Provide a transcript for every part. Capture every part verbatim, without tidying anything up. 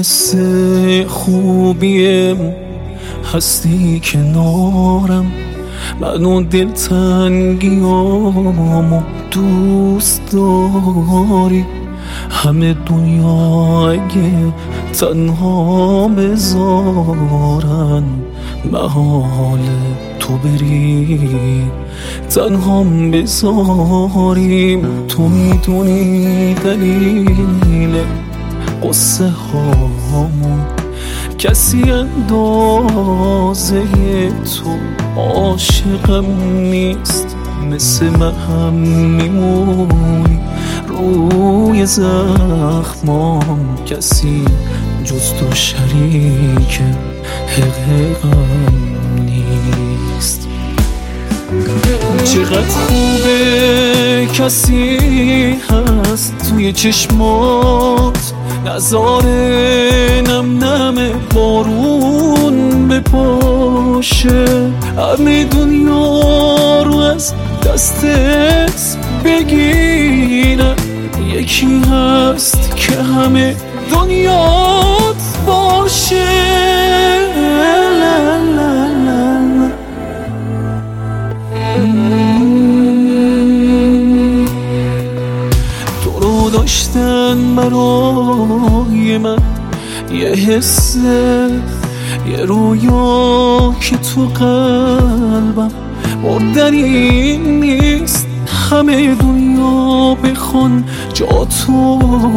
حس خوبیم هستی کنارم، منو دلتنگیامو دوست داری. همه دنیا اگه تنها بذارن، محال تو بری تنهام بذاریم. تو میدونی دلیل قصه هامو، کسی اندازه تو عاشقم نیست. مثل من هم میمونی روی زخمام، کسی جز تو شریک حقیقم نیست. چقدر خوبه کسی هست توی چشمات، نظاره نم نم بارون بپاشه. همه دنیا رو از دستت بگیرم، یکی هست که همه دنیات باشه. لا لا لا لا. تو رو داشتن برای من یه حسه، یه رویا که تو قلبم مردنی نیست. همه دنیا بخوان جا تو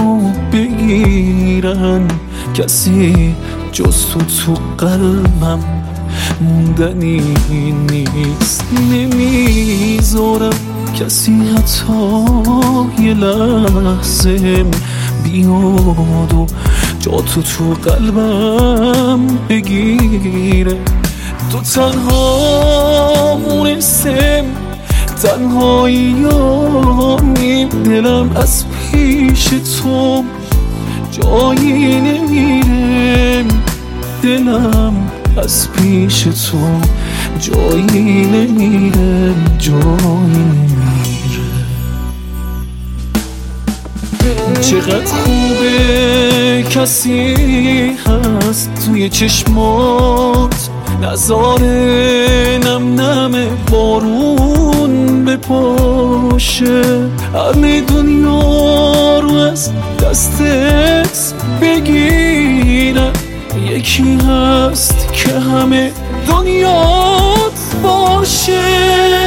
بگیرن، کسی جز تو تو قلبم موندنی نیست. نمیذارم کسی حتی یه لحظه بیاد و جا تو تو قلبم بگیره. تو تنها مونستم، تنهاییامیم، دلم از پیش تو جایی نمیره. دلم از پیش تو جایی نمیره، جایی نمیره. چقدر خوبه کسی هست توی چشمات، نظاره نم نم بارون بپاشه. همه دنیا رو از دستت بگیرم، یکی هست که همه دنیات باشه.